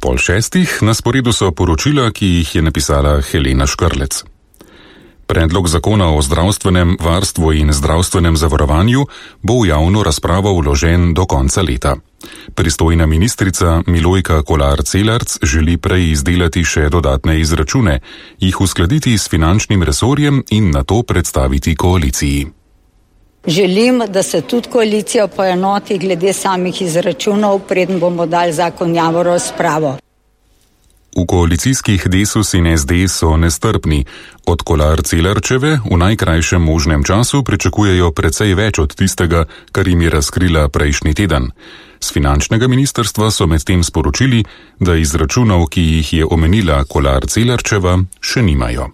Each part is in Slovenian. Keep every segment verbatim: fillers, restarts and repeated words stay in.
Pol šestih na sporedu so poročila, ki jih je napisala Helena Škrlec. Predlog zakona o zdravstvenem varstvu in zdravstvenem zavarovanju bo v javno razpravo vložen do konca leta. Pristojna ministrica Milojka Kolar Celarc želi prej izdelati še dodatne izračune, jih uskladiti s finančnim resorjem in nato predstaviti koaliciji. Želim, da se tudi koalicija poenoti glede samih izračunov, preden bomo dali zakon javno razpravo. V koalicijskih Desus in S D so nestrpni. Od Kolar Celarčeve v najkrajšem možnem času pričakujejo precej več od tistega, kar jim je razkrila prejšnji teden. Z finančnega ministrstva so medtem sporočili, da izračunov, ki jih je omenila Kolar Celarčeva, še nimajo.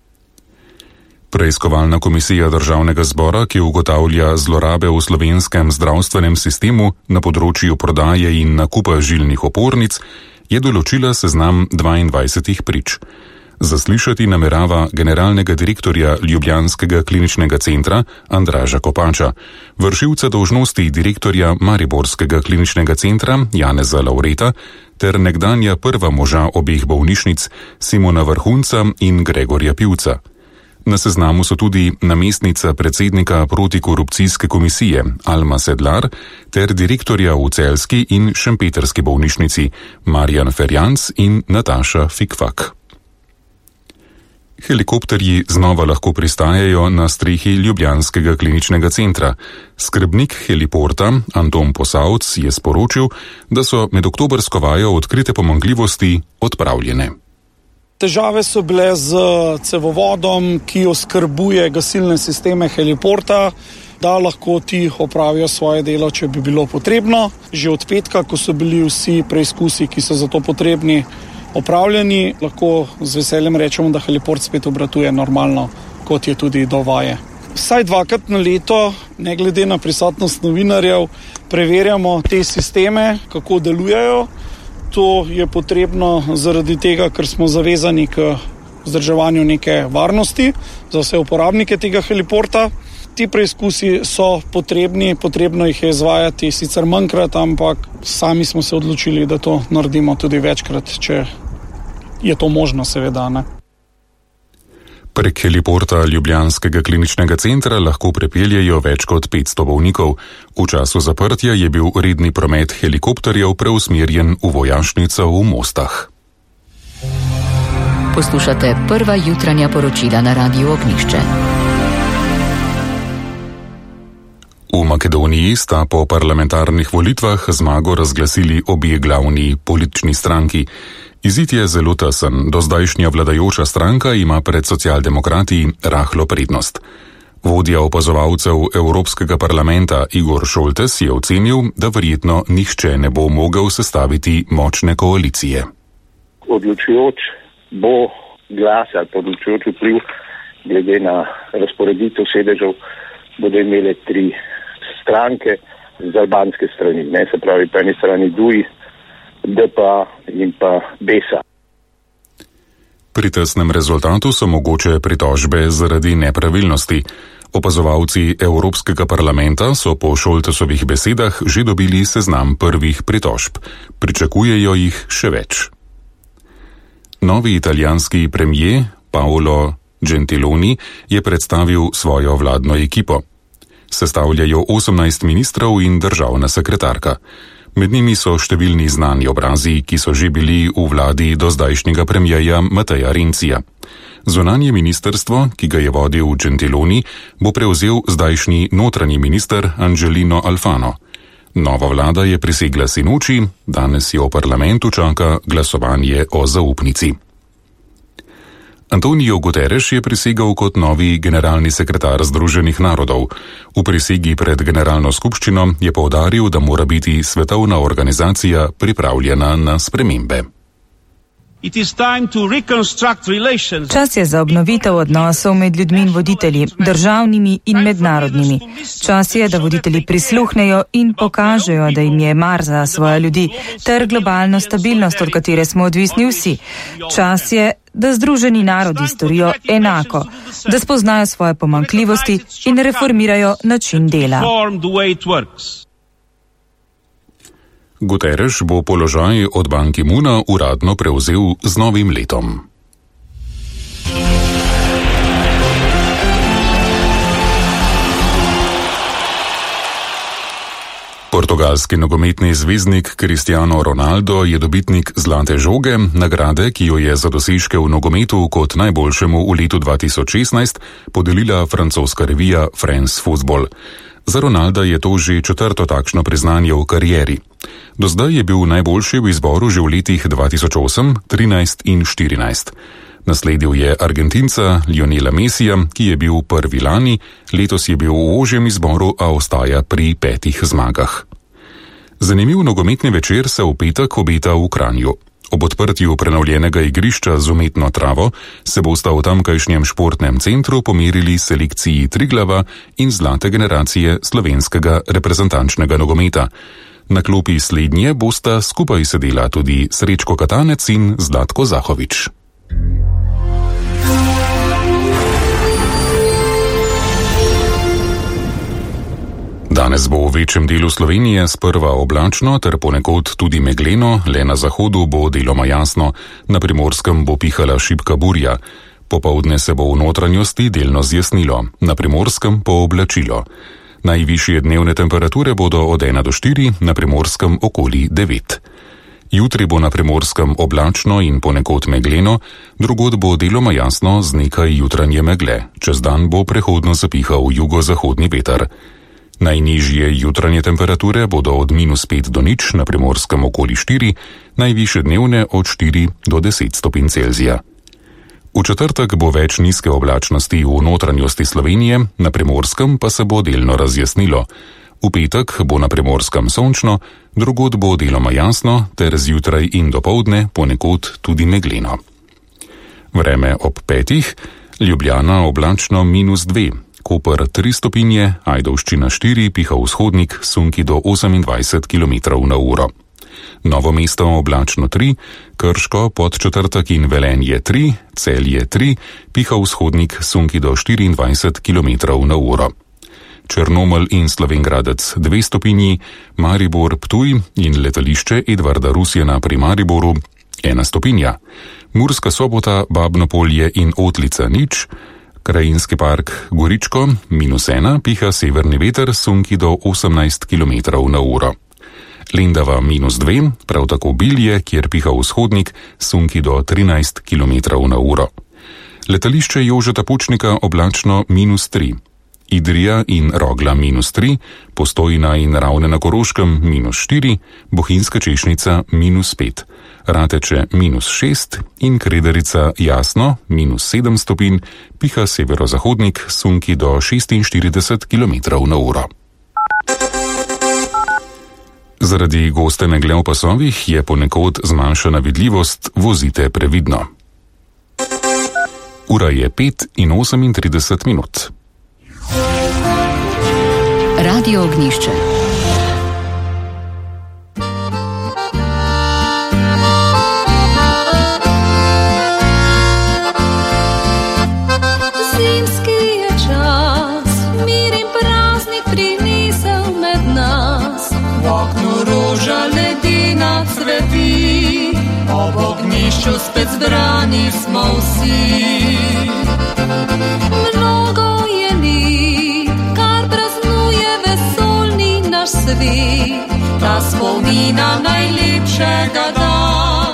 Preiskovalna komisija Državnega zbora, ki ugotavlja zlorabe v slovenskem zdravstvenem sistemu na področju prodaje in nakupa žilnih opornic, je določila seznam dvaindvajsetih prič. Zaslišati namerava generalnega direktorja Ljubljanskega kliničnega centra Andraža Kopača, vršilca dolžnosti direktorja Mariborskega kliničnega centra Janeza Laureta ter nekdanja prva moža obeh bolnišnic Simona Vrhunca in Gregorja Pivca. Na seznamu so tudi namestnica predsednika protikorupcijske komisije Alma Sedlar ter direktorja v celjski in šempetrski bolnišnici Marjan Ferjanc in Nataša Fikfak. Helikopterji znova lahko pristajajo na strehi Ljubljanskega kliničnega centra. Skrbnik heliporta Anton Posavc je sporočil, da so med oktobrsko vajo odkrite pomanjkljivosti odpravljene. Težave so bile z cevovodom, ki oskrbuje gasilne sisteme heliporta, da lahko ti opravijo svoje delo, če bi bilo potrebno. Že od petka, ko so bili vsi preizkusi, ki so za to potrebni, opravljeni, lahko z veseljem rečemo, da heliport spet obratuje normalno, kot je tudi do vaje. Vsaj dvakrat na leto, ne glede na prisotnost novinarjev, preverjamo te sisteme, kako delujejo. To je potrebno zaradi tega, ker smo zavezani k vzdrževanju neke varnosti za vse uporabnike tega heliporta. Ti preizkusi so potrebni, potrebno jih je izvajati sicer manjkrat, ampak sami smo se odločili, da to naredimo tudi večkrat, če je to možno, seveda, ne. Prek heliporta Ljubljanskega kliničnega centra lahko prepeljejo več kot petsto bolnikov. V času zaprtja je bil redni promet helikopterjev preusmerjen v vojašnico v Mostah. Poslušate prva jutranja poročila na Radiu Ognjišče. V Makedoniji sta po parlamentarnih volitvah zmago razglasili obe glavni politični stranki. Izid je zelo tesen, dozdajšnja vladajoča stranka ima pred socialdemokrati rahlo prednost. Vodja opazovalcev Evropskega parlamenta Igor Šoltes je ocenil, da verjetno nihče ne bo mogel sestaviti močne koalicije. Odločujoč bo glas ali odločujoč vpliv glede na razporeditev sedežev bodo imele tri stranke z albanske strani, ne se pravi po eni strani D U I, D P A in pa Besa. Pri tesnem rezultatu so mogoče pritožbe zaradi nepravilnosti. Opazovalci Evropskega parlamenta so po Šoltesovih besedah že dobili seznam prvih pritožb. Pričakujejo jih še več. Novi italijanski premier Paolo Gentiloni je predstavil svojo vladno ekipo. Sestavljajo osemnajst ministrov in državna sekretarka. Med njimi so številni znani obrazi, ki so že bili v vladi dozdajšnjega premierja Mateja Rencija. Zunanje ministrstvo, ki ga je vodil Gentiloni, bo prevzel zdajšnji notranji minister Angelino Alfano. Nova vlada je prisegla sinoči, danes jo v parlamentu čaka glasovanje o zaupnici. Antonio Guterres je prisegal kot novi generalni sekretar Združenih narodov. V prisegi pred generalno skupščino je poudaril, da mora biti svetovna organizacija pripravljena na spremembe. Čas je za obnovitev odnosov med ljudmi in voditelji, državnimi in mednarodnimi. Čas je, da voditelji prisluhnejo in pokažejo, da jim je mar za svoje ljudi, ter globalno stabilnost, od katere smo odvisni vsi. Čas je, da Združeni narodi storijo enako, da spoznajo svoje pomanjkljivosti in reformirajo način dela. Guterres bo položaj od Ban Ki-moona uradno prevzel z novim letom. Portugalski nogometni zvezdnik Cristiano Ronaldo je dobitnik zlate žoge, nagrade, ki jo je za dosežke v nogometu kot najboljšemu v letu dva tisoč šestnajst podelila francoska revija France Football. Za Ronalda je to že četrto takšno priznanje v karieri. Do zdaj je bil najboljši v izboru že v letih dva tisoč osem, trinajst in štirinajst. Nasledil je Argentinca Lionela Messija, ki je bil prvi lani, letos je bil v ožjem izboru, a ostaja pri petih zmagah. Zanimiv nogometni večer se v petek obeta v Kranju. Ob odprtju prenovljenega igrišča z umetno travo se bosta v tamkajšnjem športnem centru pomerili selekciji Triglava in zlate generacije slovenskega reprezentančnega nogometa. Na klopi slednje bosta skupaj sedela tudi Srečko Katanec in Zlatko Zahovič. Danes bo v večjem delu Slovenije sprva oblačno ter ponekod tudi megleno, le na zahodu bo deloma jasno, na Primorskem bo pihala šibka burja. Popoldne se bo v notranjosti delno zjasnilo, na Primorskem pooblačilo. Najvišje dnevne temperature bodo od ena do štiri, na Primorskem okoli devet. Jutri bo na Primorskem oblačno in ponekod megleno, drugod bo deloma jasno z nekaj jutranje megle. Čez dan bo prehodno zapihal jugozahodni veter. Najnižje jutranje temperature bodo od minus pet do nič, na Primorskem okoli štiri, najvišje dnevne od štiri do deset stopinj Celzija. V četrtek bo več nizke oblačnosti v notranjosti Slovenije, na Primorskem pa se bo delno razjasnilo. V petek bo na Primorskem sončno, drugod bo deloma jasno ter zjutraj in dopoldne ponekod tudi megleno. Vreme ob petih, Ljubljana oblačno minus dve. Koper tri stopinje, Ajdovščina štiri, piha vzhodnik, sunki do osemindvajset kilometrov na uro. Novo mesto oblačno tri, Krško, Podčetrtek in Velenje tri, Celje tri, piha vzhodnik, sunki do štiriindvajset kilometrov na uro. Črnomelj in Slovenj Gradec dve stopinji, Maribor, Ptuj in letališče Edvarda Rusjana pri Mariboru ena stopinja. Murska Sobota, Babno Polje in Otlica nič, Krajinski park Goričko minus ena, piha severni veter, sunki do osemnajst kilometrov na uro. Lendava minus dve, prav tako Bilje, kjer piha vzhodnik, sunki do trinajst kilometrov na uro. Letališče Jožeta Pučnika oblačno minus tri. Idrija in Rogla minus tri, Postojna in Ravne na Koroškem minus štiri, Bohinjska Češnica minus pet, Rateče minus šest in Kredarica jasno minus sedem stopinj, piha severozahodnik, sunki do šestinštirideset kilometrov na uro. Zaradi goste megle v pasovih je ponekod zmanjšana vidljivost, vozite previdno. Ura je pet in osemintrideset minut. Radio Ognjišče. Zimski je čas, mir in praznik prinesel med nas. V oknu roža ledina cveti, ob ognjišču spet zbrani smo vsi. Mnogo je lit, kar praznuje vesolni naš svet, ta spomina najlepšega dana.